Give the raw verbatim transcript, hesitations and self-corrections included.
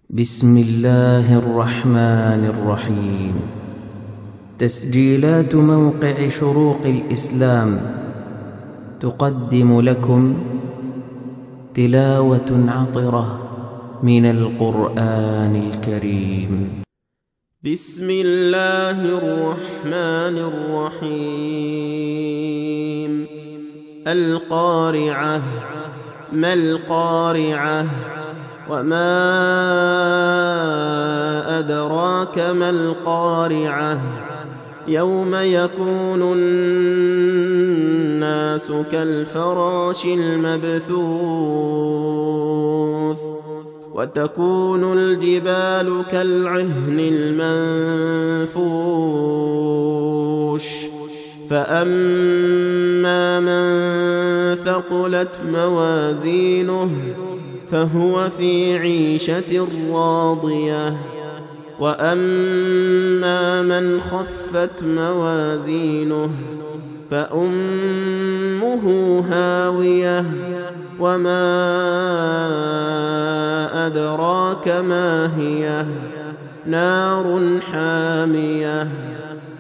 بسم الله الرحمن الرحيم. تسجيلات موقع شروق الإسلام تقدم لكم تلاوة عطرة من القرآن الكريم. بسم الله الرحمن الرحيم. القارعة. ما القارعة؟ وما أدراك ما القارعة؟ يوم يكون الناس كالفراش المبثوث وتكون الجبال كالعهن المنفوش فأما من ثقلت موازينه فهو في عيشة راضية وأما من خفت موازينه فأمه هاوية وما أدراك ما هي نار حامية.